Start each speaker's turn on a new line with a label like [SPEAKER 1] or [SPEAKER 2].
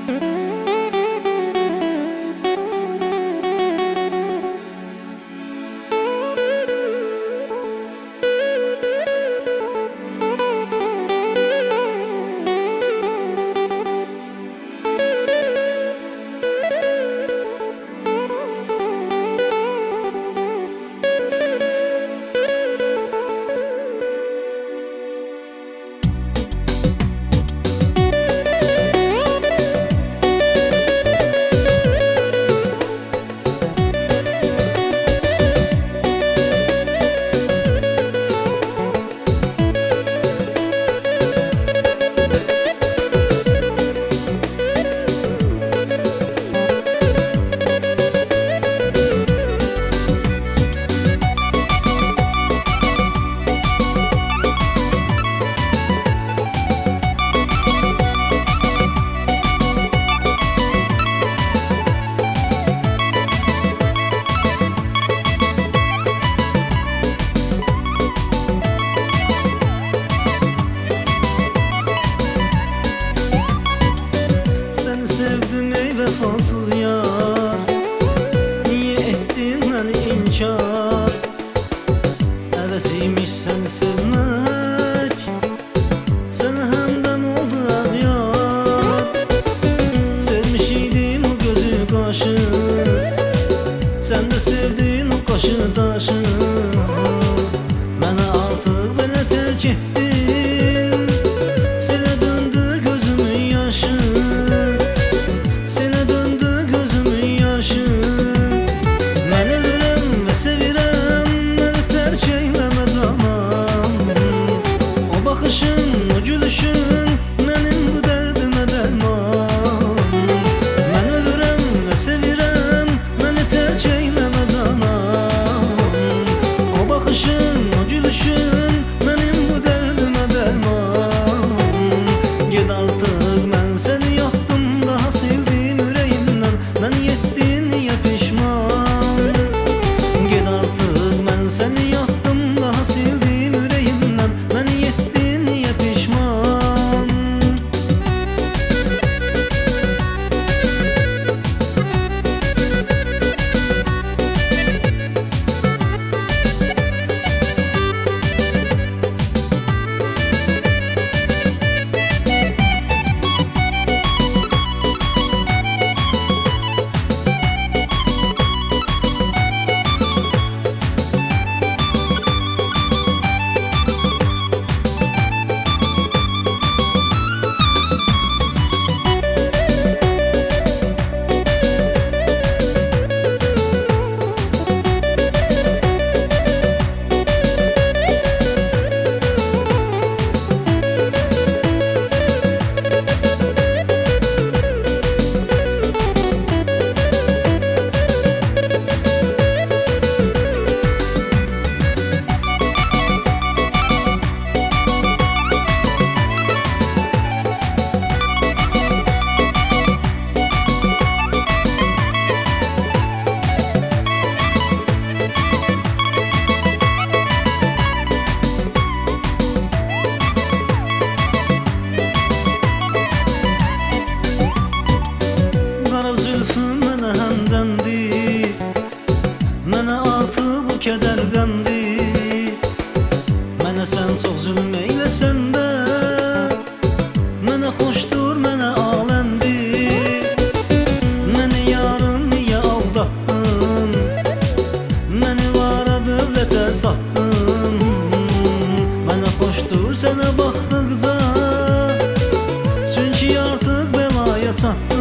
[SPEAKER 1] Sevdim ey vefasız yar, niye ettin beni inkar? Hevesiymiş seni sevmek, sana hemden oldu ağyar. Sevmiş idim o gözü kaşı, sen de sevdin o kaşı taşı. Beni artık belə terk ettin, sənə döndü gözümün yaşı. O gülüşün mənim bu dərdimə dərman. Mən ölürəm və sevirəm, məni tərk eyləmə canım. O baxışın, o gülüşün mənim bu dərdimə dərman. Ged artıq, mən səni yapdım, daha sevdim ürəyimdən. Mən yetdin niyə peşman? Ged artıq, mən səni yapdım, daha sevdim ürəyimdən. Mən yetdin mənə artıq bu kədər qəmdir. Mənə sən çox zülm eyləsən də, mənə xoşdur, mənə aləmdir. Məni yarın niyə aldatdın, məni vara dövlətə satdın. Mənə xoşdur sənə baxdıqca, çünki artıq bəlaya çatdın.